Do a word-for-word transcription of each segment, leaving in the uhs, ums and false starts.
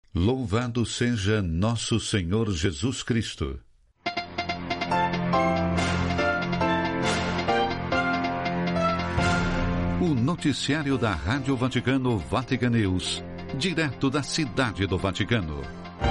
Louvado seja nosso Senhor Jesus Cristo. O noticiário da Rádio Vaticano Vatican News, direto da Cidade do Vaticano.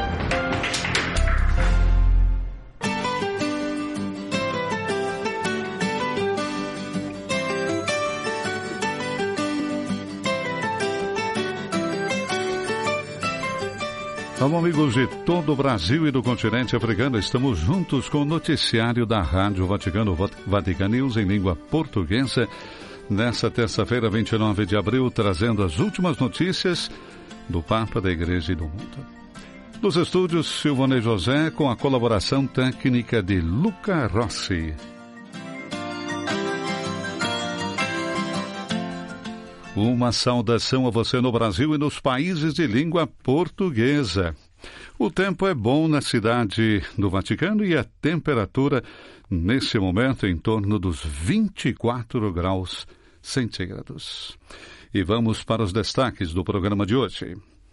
Alô, amigos de todo o Brasil e do continente africano, estamos juntos com o noticiário da Rádio Vaticano Vatican News em língua portuguesa, nessa terça-feira, vinte e nove de abril, trazendo as últimas notícias do Papa, da Igreja e do mundo. Nos estúdios, Silvane José, com a colaboração técnica de Luca Rossi. Uma saudação a você no Brasil e nos países de língua portuguesa. O tempo é bom na cidade do Vaticano e a temperatura, nesse momento, em torno dos vinte e quatro graus centígrados. E vamos para os destaques do programa de hoje.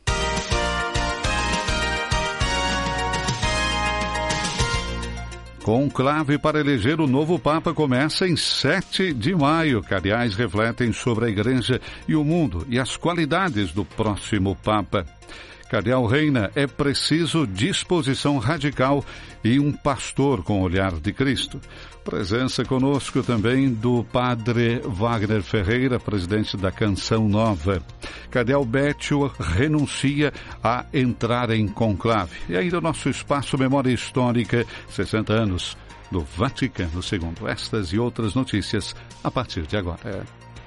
Conclave para eleger o novo Papa começa em sete de maio. Cardeais refletem sobre a Igreja e o mundo e as qualidades do próximo Papa. Cardeal Reina, é preciso disposição radical e um pastor com o olhar de Cristo. Presença conosco também do Padre Wagner Ferreira, presidente da Canção Nova. Cardeal Bétio renuncia a entrar em conclave. E ainda o nosso espaço Memória Histórica, sessenta anos do Vaticano segundo. Estas e outras notícias a partir de agora.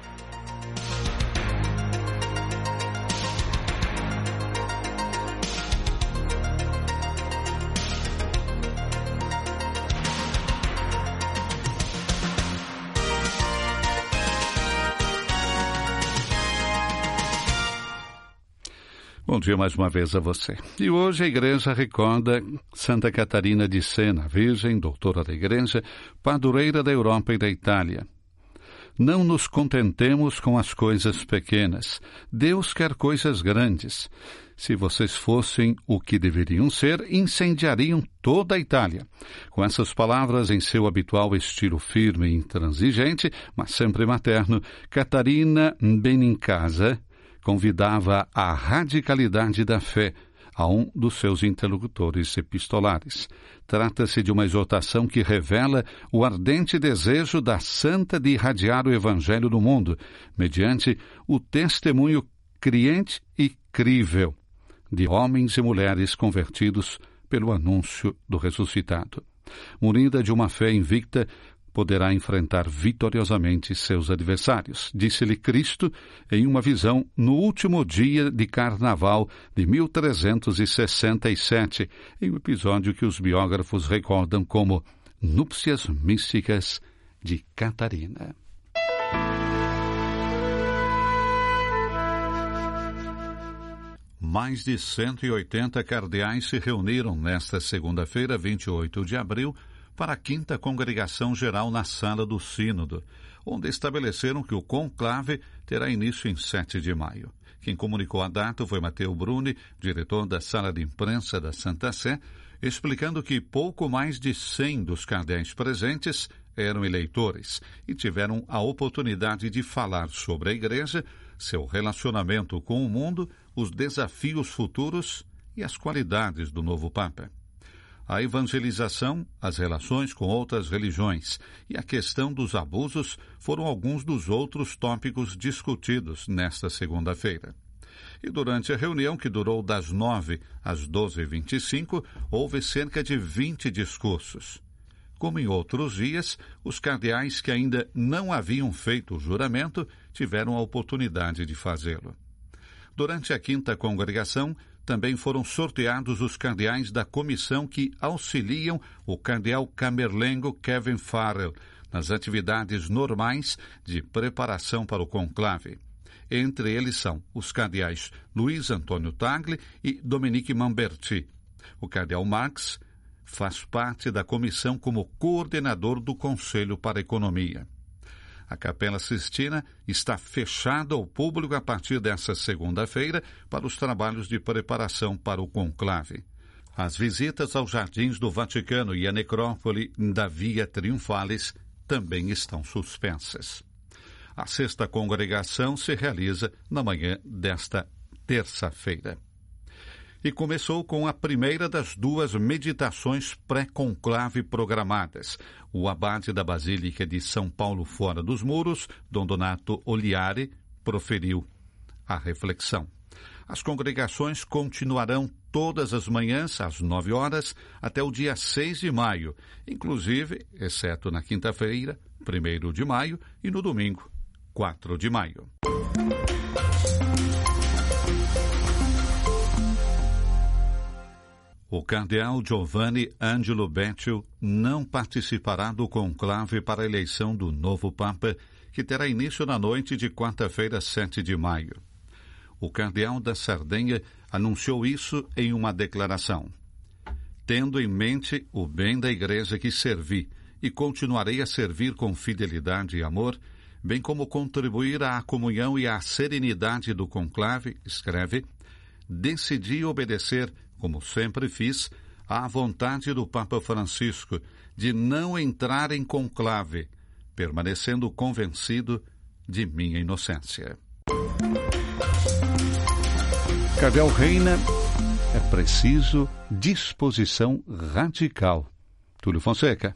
Bom dia mais uma vez a você. E hoje a Igreja recorda Santa Catarina de Sena, Virgem, doutora da Igreja, padroeira da Europa e da Itália. Não nos contentemos com as coisas pequenas. Deus quer coisas grandes. Se vocês fossem o que deveriam ser, incendiariam toda a Itália. Com essas palavras, em seu habitual estilo firme e intransigente, mas sempre materno, Catarina Benincasa convidava à radicalidade da fé a um dos seus interlocutores epistolares. Trata-se de uma exortação que revela o ardente desejo da santa de irradiar o Evangelho no mundo, mediante o testemunho criente e crível de homens e mulheres convertidos pelo anúncio do ressuscitado. Munida de uma fé invicta, poderá enfrentar vitoriosamente seus adversários, disse-lhe Cristo em uma visão no último dia de Carnaval de mil trezentos e sessenta e sete, em um episódio que os biógrafos recordam como Núpcias Místicas de Catarina. Mais de cento e oitenta cardeais se reuniram nesta segunda-feira, vinte e oito de abril, para a quinta Congregação Geral na Sala do Sínodo, onde estabeleceram que o conclave terá início em sete de maio. Quem comunicou a data foi Matteo Bruni, diretor da Sala de Imprensa da Santa Sé, explicando que pouco mais de cem dos cardeais presentes eram eleitores e tiveram a oportunidade de falar sobre a Igreja, seu relacionamento com o mundo, os desafios futuros e as qualidades do novo Papa. A evangelização, as relações com outras religiões e a questão dos abusos foram alguns dos outros tópicos discutidos nesta segunda-feira. E durante a reunião, que durou das nove às doze e vinte e cinco, houve cerca de vinte discursos. Como em outros dias, os cardeais que ainda não haviam feito o juramento tiveram a oportunidade de fazê-lo. Durante a quinta congregação, também foram sorteados os cardeais da comissão que auxiliam o cardeal camerlengo Kevin Farrell nas atividades normais de preparação para o conclave. Entre eles são os cardeais Luiz Antônio Tagle e Dominique Mamberti. O cardeal Marx faz parte da comissão como coordenador do Conselho para a Economia. A Capela Sistina está fechada ao público a partir desta segunda-feira para os trabalhos de preparação para o conclave. As visitas aos Jardins do Vaticano e à necrópole da Via Triunfalis também estão suspensas. A sexta congregação se realiza na manhã desta terça-feira. E começou com a primeira das duas meditações pré-conclave programadas. O abade da Basílica de São Paulo fora dos Muros, Dom Donato Oliari, proferiu a reflexão. As congregações continuarão todas as manhãs, às nove horas, até o dia seis de maio, inclusive, exceto na quinta-feira, primeiro de maio, e no domingo, quatro de maio. O cardeal Giovanni Angelo Becciu não participará do conclave para a eleição do novo Papa, que terá início na noite de quarta-feira, sete de maio. O cardeal da Sardenha anunciou isso em uma declaração. Tendo em mente o bem da Igreja que servi e continuarei a servir com fidelidade e amor, bem como contribuir à comunhão e à serenidade do conclave, escreve, decidi obedecer, como sempre fiz, à vontade do Papa Francisco de não entrar em conclave, permanecendo convencido de minha inocência. Cardeal Reina, é preciso disposição radical. Túlio Fonseca.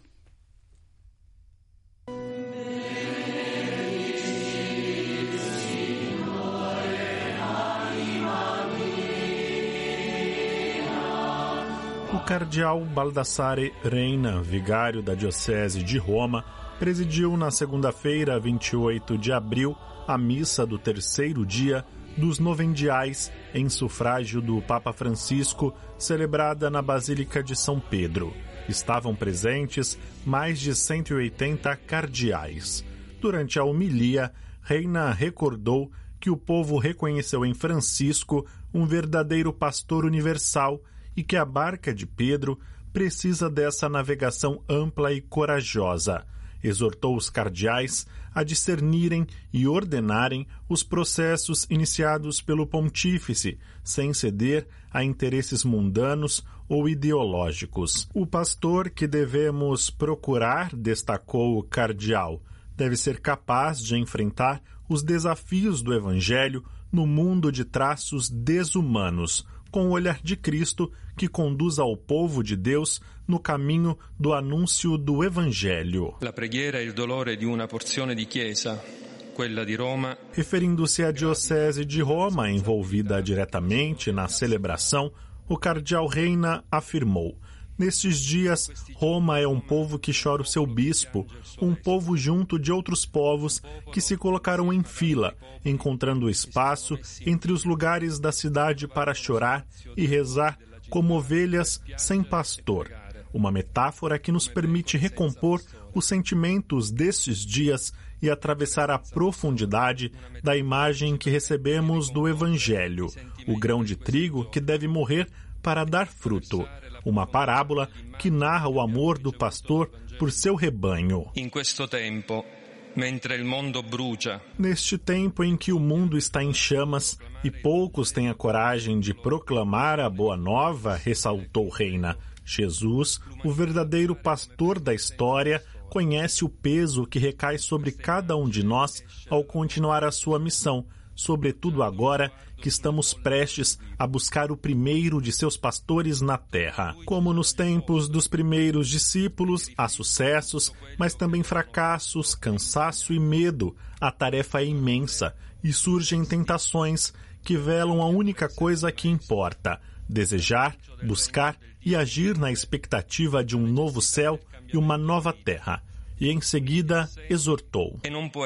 O cardeal Baldassare Reina, vigário da Diocese de Roma, presidiu na segunda-feira, vinte e oito de abril, a missa do terceiro dia dos novendiais em sufrágio do Papa Francisco, celebrada na Basílica de São Pedro. Estavam presentes mais de cento e oitenta cardeais. Durante a homilia, Reina recordou que o povo reconheceu em Francisco um verdadeiro pastor universal e que a barca de Pedro precisa dessa navegação ampla e corajosa. Exortou os cardeais a discernirem e ordenarem os processos iniciados pelo pontífice, sem ceder a interesses mundanos ou ideológicos. O pastor que devemos procurar, destacou o cardeal, deve ser capaz de enfrentar os desafios do Evangelho no mundo de traços desumanos, com o olhar de Cristo que conduz ao povo de Deus no caminho do anúncio do Evangelho. La preghiera è il dolore di una porzione di Chiesa, quella di Roma. Referindo-se à Diocese de Roma, envolvida diretamente na celebração, o cardeal Reina afirmou: nestes dias, Roma é um povo que chora o seu bispo, um povo junto de outros povos que se colocaram em fila, encontrando espaço entre os lugares da cidade para chorar e rezar como ovelhas sem pastor. Uma metáfora que nos permite recompor os sentimentos destes dias e atravessar a profundidade da imagem que recebemos do Evangelho, o grão de trigo que deve morrer para dar fruto. Uma parábola que narra o amor do pastor por seu rebanho. In questo tempo, mentre il mondo brucia. Neste tempo em que o mundo está em chamas e poucos têm a coragem de proclamar a boa nova, ressaltou Reina, Jesus, o verdadeiro pastor da história, conhece o peso que recai sobre cada um de nós ao continuar a sua missão, sobretudo agora que estamos prestes a buscar o primeiro de seus pastores na terra. Como nos tempos dos primeiros discípulos, há sucessos, mas também fracassos, cansaço e medo. A tarefa é imensa e surgem tentações que velam a única coisa que importa: desejar, buscar e agir na expectativa de um novo céu e uma nova terra. E em seguida exortou: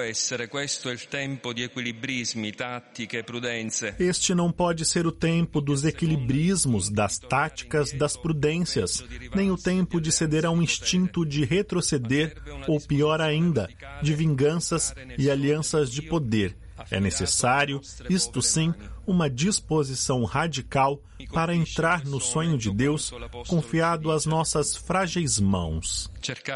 este não pode ser o tempo dos equilibrismos, das táticas, das prudências, nem o tempo de ceder a um instinto de retroceder, ou pior ainda, de vinganças e alianças de poder. É necessário, isto sim, uma disposição radical para entrar no sonho de Deus, confiado às nossas frágeis mãos.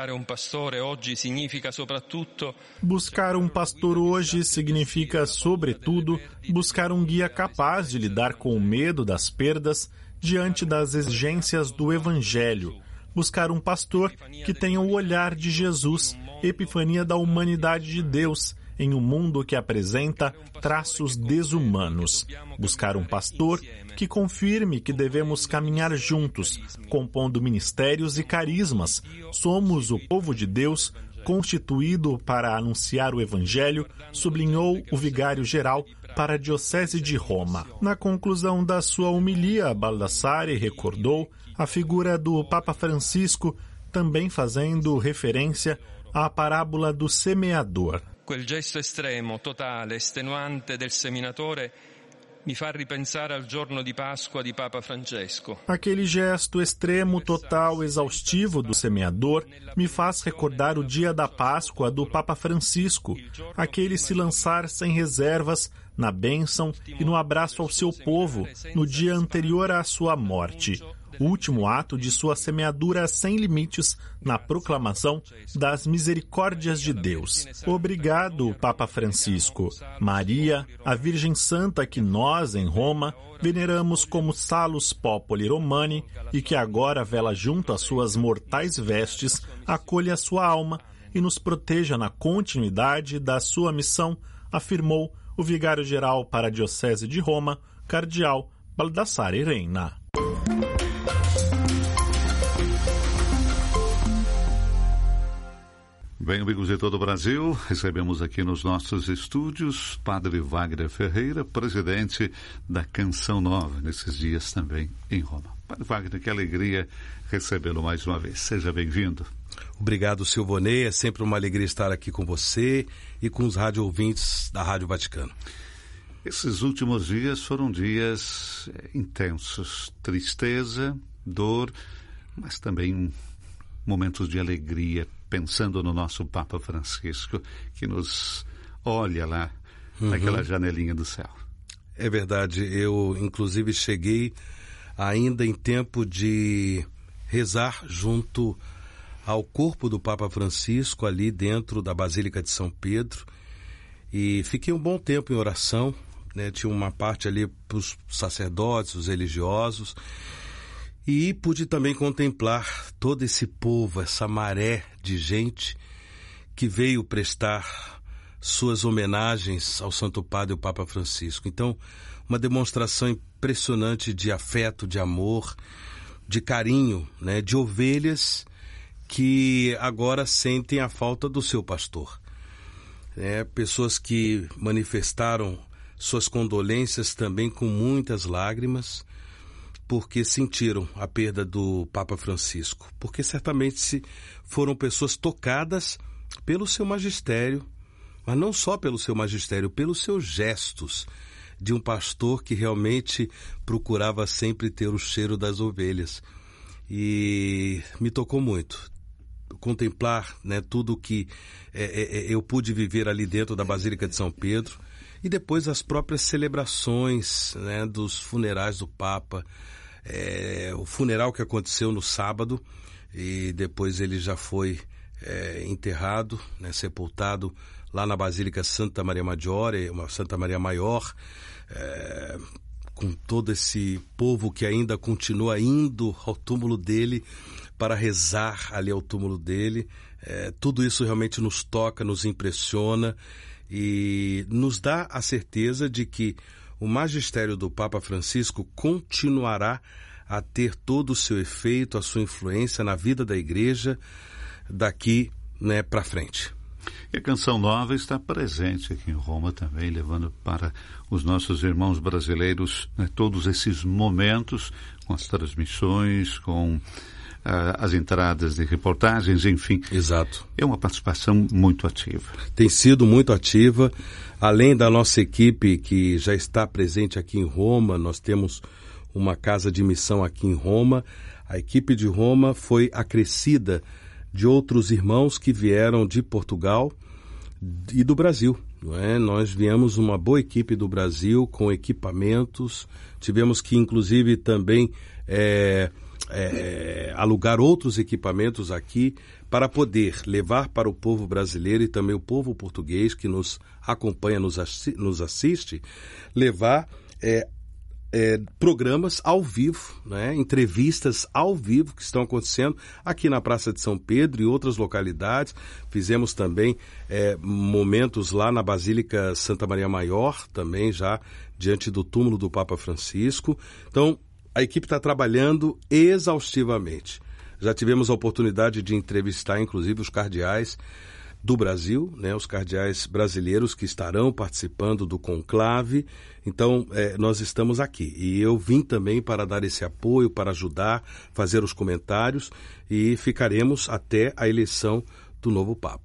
Buscar um pastor hoje significa, sobretudo, buscar um guia capaz de lidar com o medo das perdas diante das exigências do Evangelho. Buscar um pastor que tenha o olhar de Jesus, epifania da humanidade de Deus, em um mundo que apresenta traços desumanos. Buscar um pastor que confirme que devemos caminhar juntos, compondo ministérios e carismas. Somos o povo de Deus, constituído para anunciar o Evangelho, sublinhou o vigário-geral para a Diocese de Roma. Na conclusão da sua homilia, Baldassare recordou a figura do Papa Francisco, também fazendo referência à parábola do semeador. Quel gesto estremo, totale, estenuante del seminatore mi fa ripensare al giorno di Pasqua di Papa Francesco. Aquele gesto extremo, total, exaustivo do semeador me faz recordar o dia da Páscoa do Papa Francisco, aquele se lançar sem reservas na bênção e no abraço ao seu povo no dia anterior à sua morte. Último ato de sua semeadura sem limites na proclamação das misericórdias de Deus. Obrigado, Papa Francisco. Maria, a Virgem Santa que nós, em Roma, veneramos como Salus Populi Romani e que agora vela junto às suas mortais vestes, acolha sua alma e nos proteja na continuidade da sua missão, afirmou o vigário-geral para a Diocese de Roma, Cardeal Baldassare Reina. Bem, amigos de todo o Brasil, recebemos aqui nos nossos estúdios Padre Wagner Ferreira, presidente da Canção Nova, nesses dias também em Roma. Padre Wagner, que alegria recebê-lo mais uma vez. Seja bem-vindo. Obrigado, Silvonei. É sempre uma alegria estar aqui com você e com os rádio ouvintes da Rádio Vaticano. Esses últimos dias foram dias intensos, tristeza, dor, mas também momentos de alegria, pensando no nosso Papa Francisco, que nos olha lá uhum. naquela janelinha do céu. É verdade, eu inclusive cheguei ainda em tempo de rezar junto ao corpo do Papa Francisco ali dentro da Basílica de São Pedro e fiquei um bom tempo em oração, né? Tinha uma parte ali para os sacerdotes, os religiosos, e pude também contemplar todo esse povo, essa maré de gente que veio prestar suas homenagens ao Santo Padre e ao Papa Francisco. Então, uma demonstração impressionante de afeto, de amor, de carinho, né, de ovelhas que agora sentem a falta do seu pastor. É, pessoas que manifestaram suas condolências também com muitas lágrimas, porque sentiram a perda do Papa Francisco, porque certamente foram pessoas tocadas pelo seu magistério, mas não só pelo seu magistério, pelos seus gestos de um pastor que realmente procurava sempre ter o cheiro das ovelhas. E me tocou muito contemplar, né, tudo que é, é, eu pude viver ali dentro da Basílica de São Pedro e depois as próprias celebrações, né, dos funerais do Papa. É, o funeral que aconteceu no sábado e depois ele já foi é, enterrado, né, sepultado lá na Basílica Santa Maria Maggiore, uma Santa Maria Maior, é, com todo esse povo que ainda continua indo ao túmulo dele para rezar ali ao túmulo dele. É, tudo isso realmente nos toca, nos impressiona e nos dá a certeza de que o magistério do Papa Francisco continuará a ter todo o seu efeito, a sua influência na vida da Igreja daqui, né, para frente. E a Canção Nova está presente aqui em Roma também, levando para os nossos irmãos brasileiros, né, todos esses momentos com as transmissões, com uh, as entradas de reportagens, enfim. Exato. É uma participação muito ativa. Tem sido muito ativa. Além da nossa equipe que já está presente aqui em Roma, nós temos uma casa de missão aqui em Roma. A equipe de Roma foi acrescida de outros irmãos que vieram de Portugal e do Brasil, não é? Nós viemos uma boa equipe do Brasil com equipamentos, tivemos que inclusive também é, é, alugar outros equipamentos aqui para poder levar para o povo brasileiro e também o povo português que nos acompanha, nos, assi- nos assiste, levar é, é, programas ao vivo, né? Entrevistas ao vivo que estão acontecendo aqui na Praça de São Pedro e outras localidades. Fizemos também é, momentos lá na Basílica Santa Maria Maior, também já diante do túmulo do Papa Francisco. Então, a equipe está trabalhando exaustivamente. Já tivemos a oportunidade de entrevistar, inclusive, os cardeais do Brasil, né, os cardeais brasileiros que estarão participando do conclave. Então, é, nós estamos aqui. E eu vim também para dar esse apoio, para ajudar, fazer os comentários e ficaremos até a eleição do novo Papa.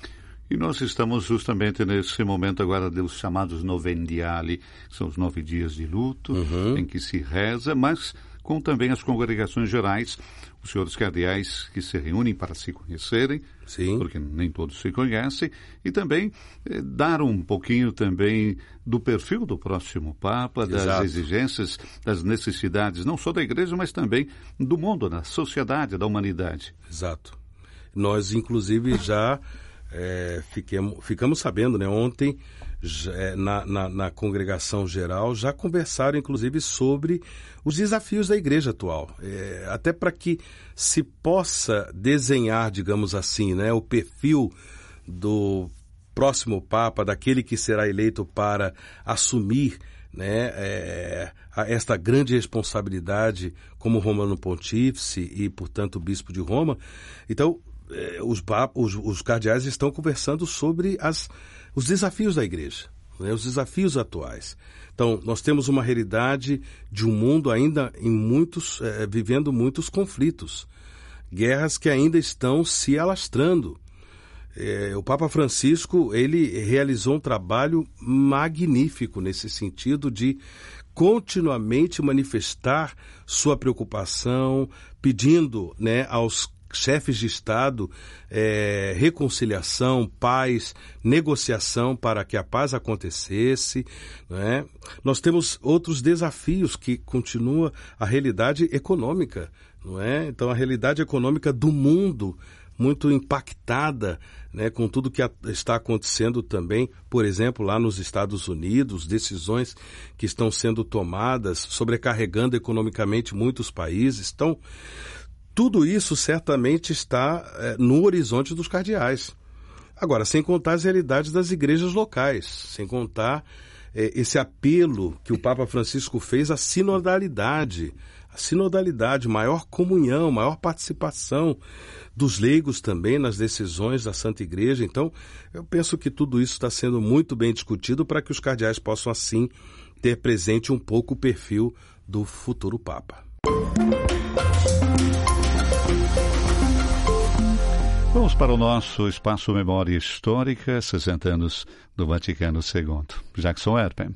E nós estamos justamente nesse momento agora dos chamados novendiali, que são os nove dias de luto, uhum. em que se reza, mas com também as congregações gerais, os senhores cardeais que se reúnem para se conhecerem, Sim. porque nem todos se conhecem, e também eh, dar um pouquinho também do perfil do próximo Papa, das Exato. exigências, das necessidades, não só da Igreja, mas também do mundo, da sociedade, da humanidade. Exato. Nós, inclusive, já é, fiquemos, ficamos sabendo, né, ontem, já, na, na, na congregação geral, já conversaram, inclusive, sobre os desafios da igreja atual. É, até para que se possa desenhar, digamos assim, né, o perfil do próximo Papa, daquele que será eleito para assumir, né, é, esta grande responsabilidade como Romano Pontífice e, portanto, Bispo de Roma. Então, Os, os, os cardeais estão conversando sobre as, os desafios da igreja, né, os desafios atuais. Então, nós temos uma realidade de um mundo ainda em muitos, é, vivendo muitos conflitos, guerras que ainda estão se alastrando. É, o Papa Francisco, ele realizou um trabalho magnífico nesse sentido de continuamente manifestar sua preocupação, pedindo, né, aos chefes de Estado, é, reconciliação, paz, negociação para que a paz acontecesse, né? Nós temos outros desafios que continua a realidade econômica, não é? Então, a realidade econômica do mundo muito impactada, né, com tudo que a, está acontecendo também, por exemplo, lá nos Estados Unidos, decisões que estão sendo tomadas, sobrecarregando economicamente muitos países. Então, tudo isso certamente está é, no horizonte dos cardeais. Agora, sem contar as realidades das igrejas locais, sem contar é, esse apelo que o Papa Francisco fez à sinodalidade, a sinodalidade, maior comunhão, maior participação dos leigos também nas decisões da Santa Igreja. Então, eu penso que tudo isso está sendo muito bem discutido para que os cardeais possam, assim, ter presente um pouco o perfil do futuro Papa. Vamos para o nosso Espaço Memória Histórica, sessenta anos do Vaticano segundo. Jackson Erpen.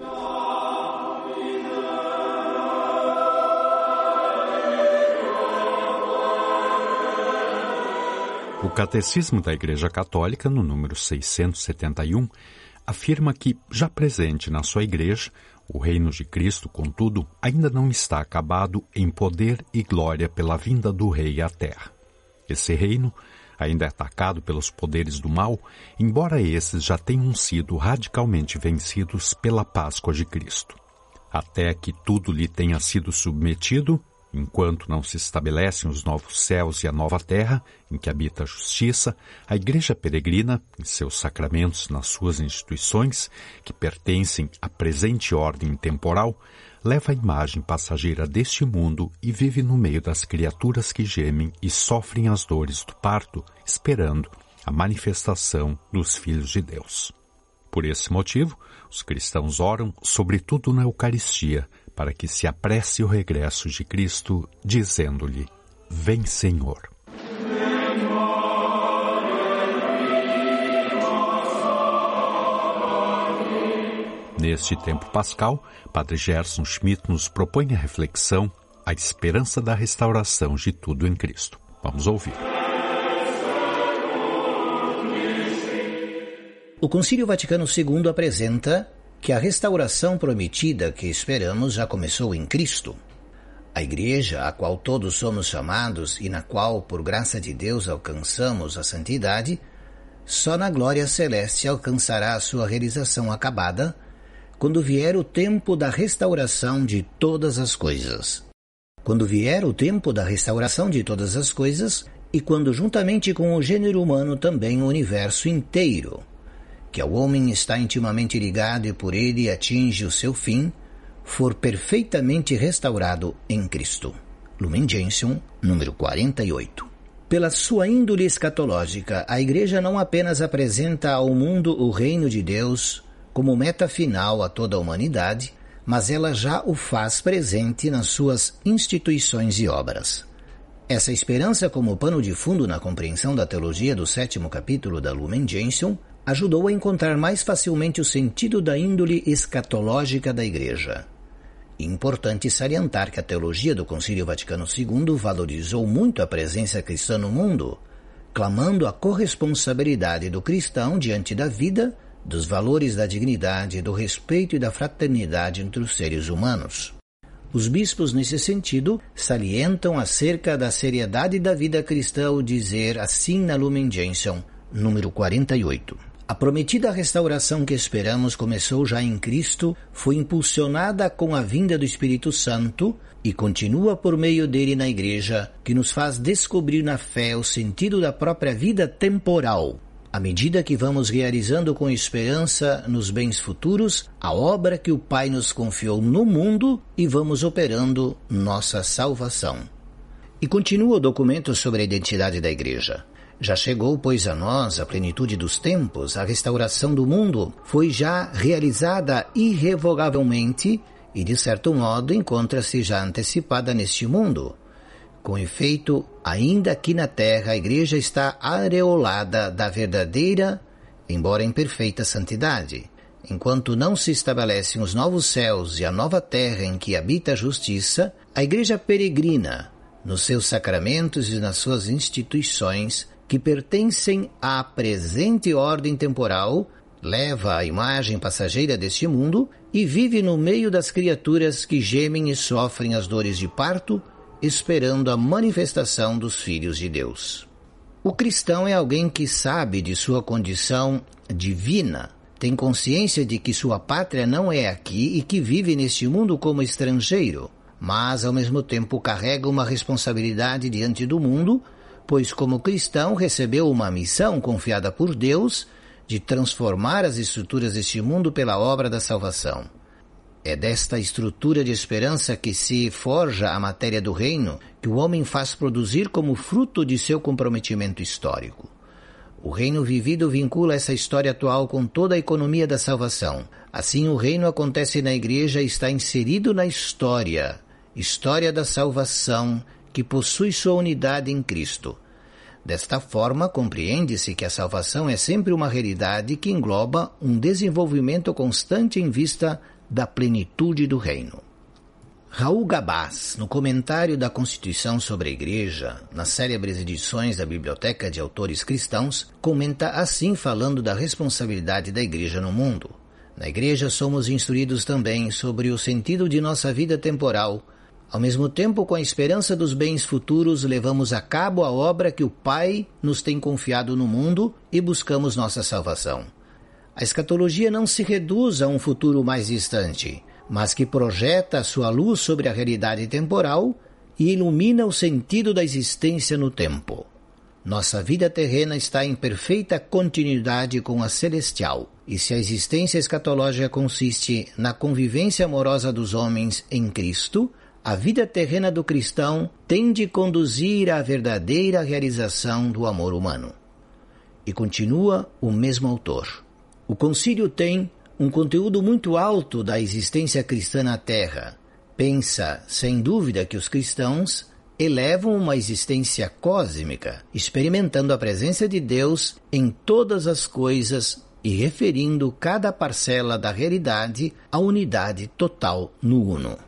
O Catecismo da Igreja Católica, no número seiscentos e setenta e um, afirma que, já presente na sua Igreja, o reino de Cristo, contudo, ainda não está acabado em poder e glória pela vinda do Rei à Terra. Esse reino ainda é atacado pelos poderes do mal, embora esses já tenham sido radicalmente vencidos pela Páscoa de Cristo. Até que tudo lhe tenha sido submetido, enquanto não se estabelecem os novos céus e a nova terra, em que habita a justiça, a Igreja peregrina, em seus sacramentos, nas suas instituições, que pertencem à presente ordem temporal, leva a imagem passageira deste mundo e vive no meio das criaturas que gemem e sofrem as dores do parto, esperando a manifestação dos filhos de Deus. Por esse motivo, os cristãos oram, sobretudo na Eucaristia, para que se apresse o regresso de Cristo, dizendo-lhe: Vem, Senhor. Neste tempo pascal, Padre Gerson Schmidt nos propõe a reflexão, a esperança da restauração de tudo em Cristo. Vamos ouvir. O Concílio Vaticano segundo apresenta que a restauração prometida que esperamos já começou em Cristo. A Igreja, a qual todos somos chamados e na qual, por graça de Deus, alcançamos a santidade, só na glória celeste alcançará a sua realização acabada, quando vier o tempo da restauração de todas as coisas. Quando vier o tempo da restauração de todas as coisas, e quando juntamente com o gênero humano também o universo inteiro, que ao homem está intimamente ligado e por ele atinge o seu fim, for perfeitamente restaurado em Cristo. Lumen Gentium, número quarenta e oito. Pela sua índole escatológica, a Igreja não apenas apresenta ao mundo o reino de Deus como meta final a toda a humanidade, mas ela já o faz presente nas suas instituições e obras. Essa esperança, como pano de fundo na compreensão da teologia do sétimo capítulo da Lumen Gentium, ajudou a encontrar mais facilmente o sentido da índole escatológica da Igreja. Importante salientar que a teologia do Concílio Vaticano segundo valorizou muito a presença cristã no mundo, clamando a corresponsabilidade do cristão diante da vida, dos valores da dignidade, do respeito e da fraternidade entre os seres humanos. Os bispos, nesse sentido, salientam acerca da seriedade da vida cristã ao dizer assim na Lumen Gentium, número quarenta e oito. A prometida restauração que esperamos começou já em Cristo, foi impulsionada com a vinda do Espírito Santo e continua por meio dele na Igreja, que nos faz descobrir na fé o sentido da própria vida temporal, à medida que vamos realizando com esperança nos bens futuros a obra que o Pai nos confiou no mundo e vamos operando nossa salvação. E continua o documento sobre a identidade da Igreja. Já chegou, pois, a nós a plenitude dos tempos, a restauração do mundo foi já realizada irrevogavelmente e, de certo modo, encontra-se já antecipada neste mundo. Com efeito, ainda aqui na terra, a Igreja está areolada da verdadeira, embora imperfeita, santidade. Enquanto não se estabelecem os novos céus e a nova terra em que habita a justiça, a Igreja peregrina nos seus sacramentos e nas suas instituições que pertencem à presente ordem temporal, leva a imagem passageira deste mundo e vive no meio das criaturas que gemem e sofrem as dores de parto, esperando a manifestação dos filhos de Deus. O cristão é alguém que sabe de sua condição divina, tem consciência de que sua pátria não é aqui e que vive neste mundo como estrangeiro, mas ao mesmo tempo carrega uma responsabilidade diante do mundo, pois como cristão recebeu uma missão confiada por Deus de transformar as estruturas deste mundo pela obra da salvação. É desta estrutura de esperança que se forja a matéria do reino, que o homem faz produzir como fruto de seu comprometimento histórico. O reino vivido vincula essa história atual com toda a economia da salvação. Assim, o reino acontece na Igreja e está inserido na história, história da salvação, que possui sua unidade em Cristo. Desta forma, compreende-se que a salvação é sempre uma realidade que engloba um desenvolvimento constante em vista da plenitude do reino. Raul Gabás, no comentário da Constituição sobre a Igreja, nas célebres edições da Biblioteca de Autores Cristãos, comenta assim falando da responsabilidade da Igreja no mundo. Na Igreja somos instruídos também sobre o sentido de nossa vida temporal. Ao mesmo tempo, com a esperança dos bens futuros, levamos a cabo a obra que o Pai nos tem confiado no mundo e buscamos nossa salvação. A escatologia não se reduz a um futuro mais distante, mas que projeta a sua luz sobre a realidade temporal e ilumina o sentido da existência no tempo. Nossa vida terrena está em perfeita continuidade com a celestial, e se a existência escatológica consiste na convivência amorosa dos homens em Cristo, a vida terrena do cristão tende a conduzir à verdadeira realização do amor humano. E continua o mesmo autor. O concílio tem um conteúdo muito alto da existência cristã na Terra. Pensa, sem dúvida, que os cristãos elevam uma existência cósmica, experimentando a presença de Deus em todas as coisas e referindo cada parcela da realidade à unidade total no Uno.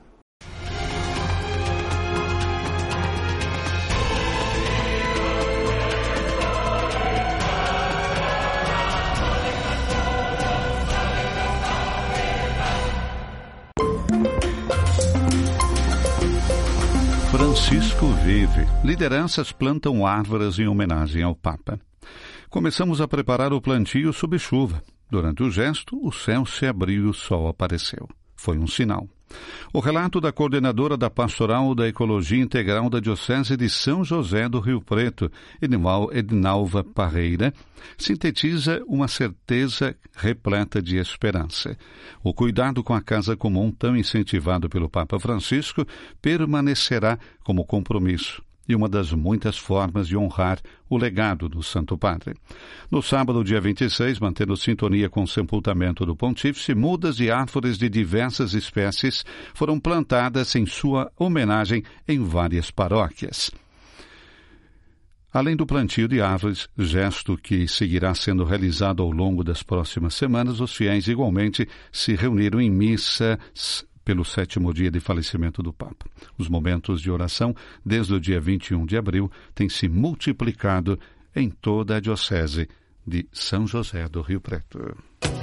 Francisco vive. Lideranças plantam árvores em homenagem ao Papa. Começamos a preparar o plantio sob chuva. Durante o gesto, o céu se abriu e o sol apareceu. Foi um sinal. O relato da coordenadora da Pastoral da Ecologia Integral da Diocese de São José do Rio Preto, Edinalva Parreira, sintetiza uma certeza repleta de esperança. O cuidado com a casa comum, tão incentivado pelo Papa Francisco, permanecerá como compromisso e uma das muitas formas de honrar o legado do Santo Padre. No sábado, dia vinte e seis, mantendo sintonia com o sepultamento do Pontífice, mudas de árvores de diversas espécies foram plantadas em sua homenagem em várias paróquias. Além do plantio de árvores, gesto que seguirá sendo realizado ao longo das próximas semanas, os fiéis igualmente se reuniram em missas pelo sétimo dia de falecimento do Papa. Os momentos de oração, desde o dia vinte e um de abril, têm se multiplicado em toda a Diocese de São José do Rio Preto.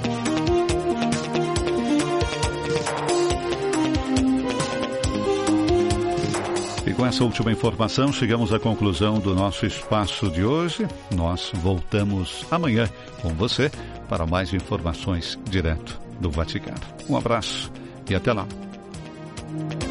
E com essa última informação, chegamos à conclusão do nosso espaço de hoje. Nós voltamos amanhã com você para mais informações direto do Vaticano. Um abraço e até lá.